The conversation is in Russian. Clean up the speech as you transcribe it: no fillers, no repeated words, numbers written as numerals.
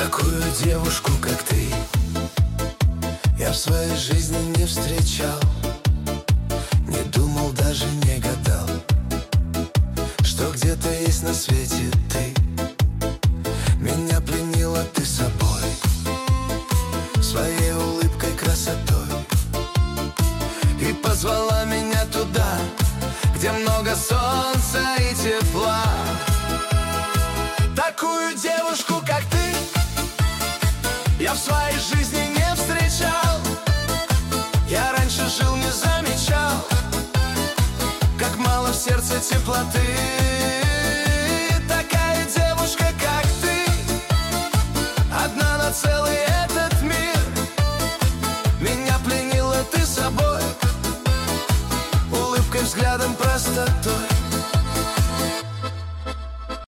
Такую девушку, как ты, я в своей жизни не встречал. Не думал, даже не гадал, что где-то есть на свете ты. Меня пленила ты собой, своей улыбкой, красотой, и позвала меня туда, где много солнца и тепла. Такую девушку, как ты, я в своей жизни не встречал. Я раньше жил, не замечал, как мало в сердце теплоты.